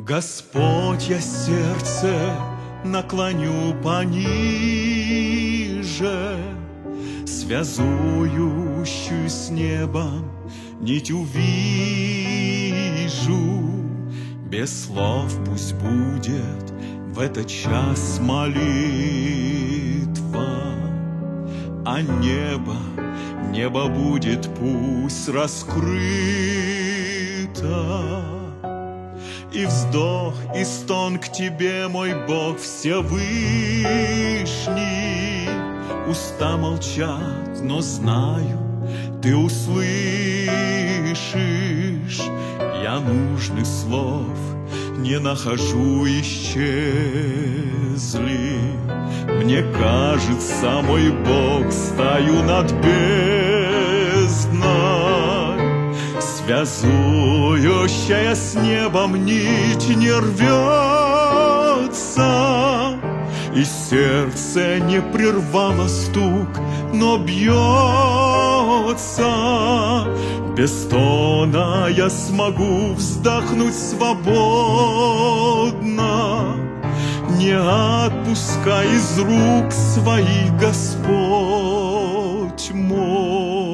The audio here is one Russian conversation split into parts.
Господь, я сердце наклоню пониже, связующую с небом нить увижу. Без слов пусть будет в этот час молитва, а небо будет пусть раскрыто. И вздох, и стон к тебе, мой Бог Всевышний. Уста молчат, но знаю, ты услышишь. Я нужных слов не нахожу, исчезли. Мне кажется, мой Бог, стою над бездной. Связующая с небом нить не рвется, и сердце не прервало стук, но бьется. Без стона я смогу вздохнуть свободно, не отпускай из рук своих, Господь мой.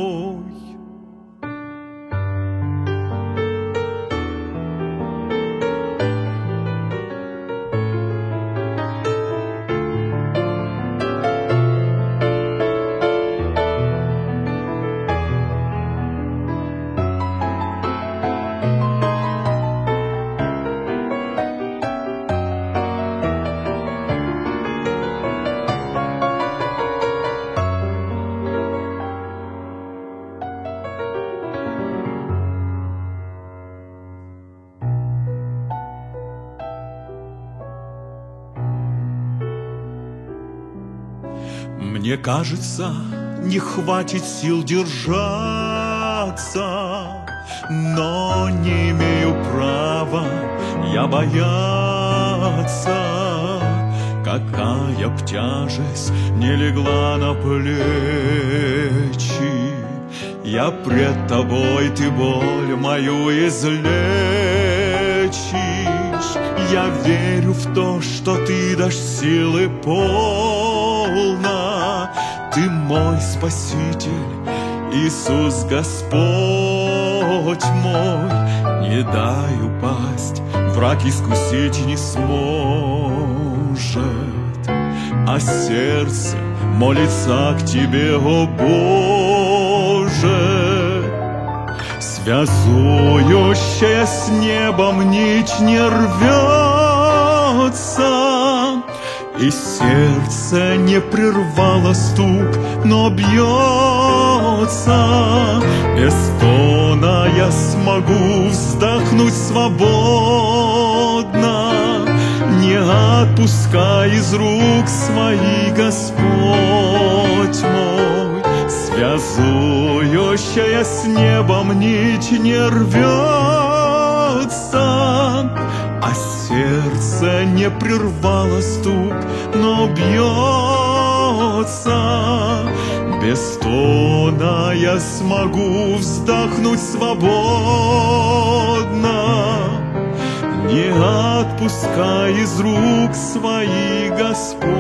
Мне кажется, не хватит сил держаться, но не имею права я бояться. Какая б тяжесть не легла на плечи, я пред тобой, ты боль мою излечишь. Я верю в то, что ты дашь силы полно. Ты мой Спаситель, Иисус Господь мой. Не дай упасть, враг искусить не сможет, а сердце молится к тебе, о Боже. Связующая с небом нить не рвется, и сердце не прервало стук, но бьется. Без стона я смогу вздохнуть свободно, не отпускай из рук своих, Господь мой. Связующая с небом нить не рвется, а сердце не прервало стук, но бьется. Без стона я смогу вздохнуть свободно, не отпускай из рук своих, Господь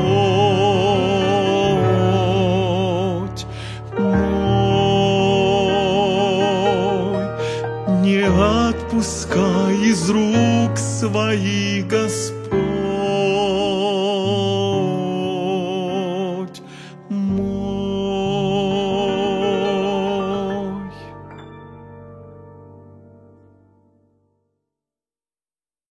мой. Не отпускай из рук своих, Господь.